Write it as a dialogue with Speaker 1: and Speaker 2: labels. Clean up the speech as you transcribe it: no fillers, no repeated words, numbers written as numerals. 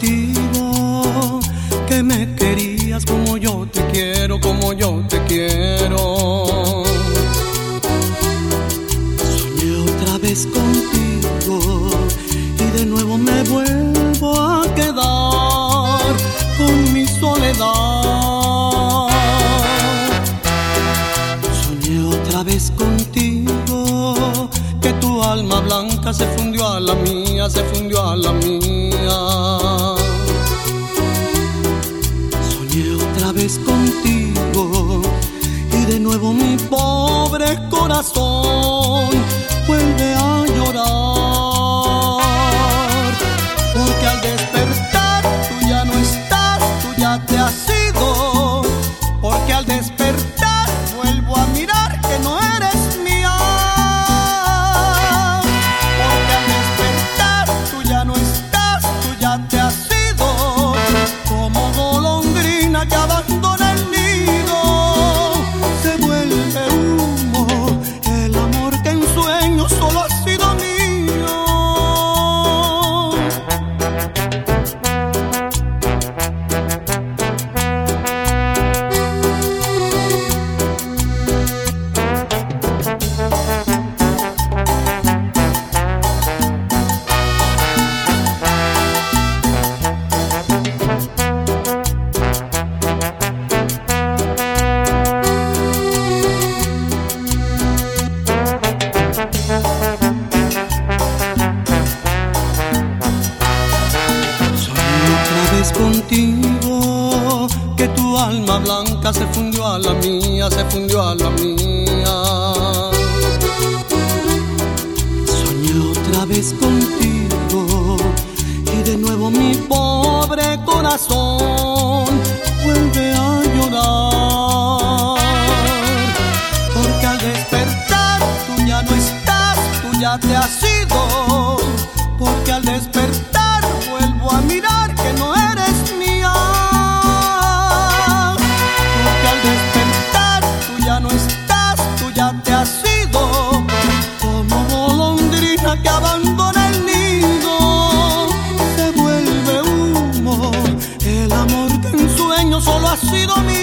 Speaker 1: contigo, que me querías como yo te quiero, como yo te quiero. Soñé otra vez contigo y de nuevo me vuelvo a quedar con mi soledad. Soñé otra vez contigo, que tu alma blanca se fundió a la mía, se fundió a la mía. Soñé otra vez contigo y de nuevo mi pobre corazón vuelve a llorar, porque al despertar tú ya no estás, tú ya te has ido, porque al despertar vuelvo a mirar que no eres mía. Te has ido como golondrina que abandona el nido. Se vuelve humo el amor que en sueños solo ha sido mío. Contigo, que tu alma blanca se fundió a la mía, se fundió a la mía. Soñé otra vez contigo y de nuevo mi pobre corazón vuelve a llorar, porque al despertar tú ya no estás, tú ya te has ido, porque al despertar vuelvo a mirar que no eres mía, porque al despertar tú ya no estás, tú ya te has ido, como golondrina que abandona el nido. Se vuelve humo el amor que en sueños solo ha sido mío.